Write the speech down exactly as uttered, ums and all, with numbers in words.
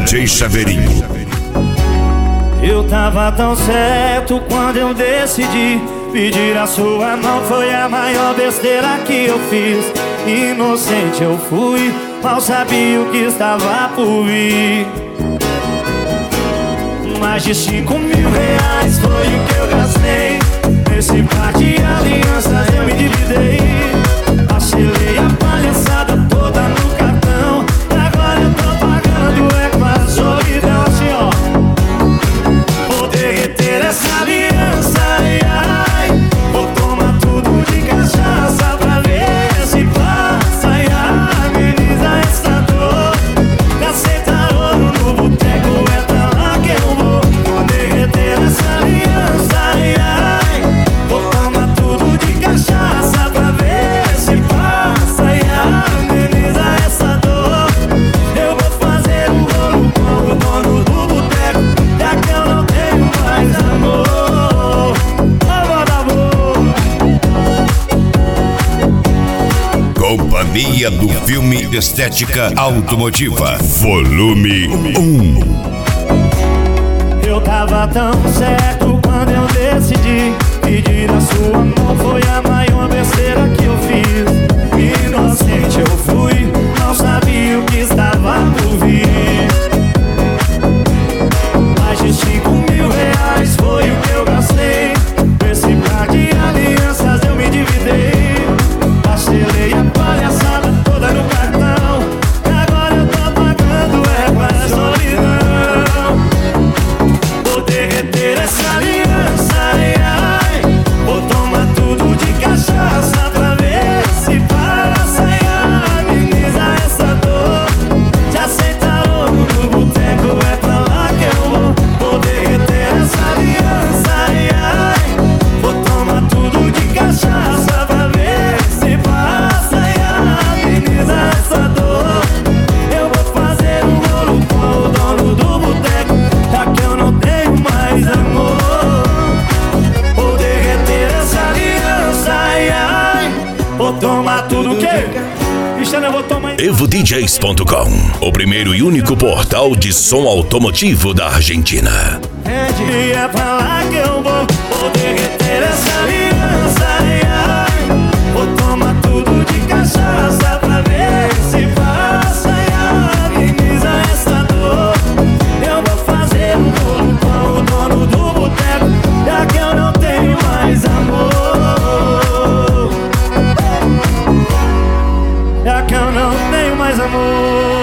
D J Chaveirinho. Eu tava tão certo quando eu decidi pedir a sua mão. Foi a maior besteira que eu fiz. Inocente eu fui, mal sabia o que estava por vir. Mais de cinco mil reais foi o que eu gastei. Nesse par de alianças eu me dividei. Parcelei a palhaçada toda no cartão. Agora eu tô pagando é com a solidão. Assim ó, vou derreter essa aliança, ai, ai. Vou tomar tudo de cachaça pra ver se passa e ameniza essa dor. Me aceitaram no boteco, é pra lá que eu vou. Vou derreter essa aliança, ai, ai. Vou tomar tudo de cachaça pra ver se passa e ameniza essa dor. Eu vou fazer um rolo com o dono do boteco, já que eu não tenho mais amor. Companhia do Filme Estética Automotiva, volume um. Eu tava tão certo quando eu decidi pedir a sua mão. Foi a maior besteira que eu fiz. Inocente eu fui, não sabia o que estava por vir. Mais de cinco mil reais foi o que eu gastei. Nesse par de alianças eu me dividei. Parcelei a palhaçada toda no cartão. Agora eu tô pagando é com a solidão. Vou derreter essa aliança, ai, ai. Vou tomar tudo de cachaça pra ver se passa e ameniza essa dor. Já aceitaram no boteco, é pra lá que eu vou. Vou derreter essa aliança, ai, ai. Vou tomar tudo de cachaça pra ver se passa e ameniza essa dor. Eu vou fazer um rolo com o dono do boteco, já que eu não tenho mais amor. Vou derreter essa aliança, ai, ai. Vou tomar tudo que Cristiano, eu vou tomar. Evo D Js ponto com, o primeiro e único portal de som automotivo da Argentina. E é pra lá que eu vou. Vou derreter essa aliança, ai, ai. Vou tomar tudo de cachaça pra ver se passa e ameniza essa dor. Eu vou fazer um rolo com o dono do boteco, já que eu não tenho mais amor. Já que eu não tenho mais amor.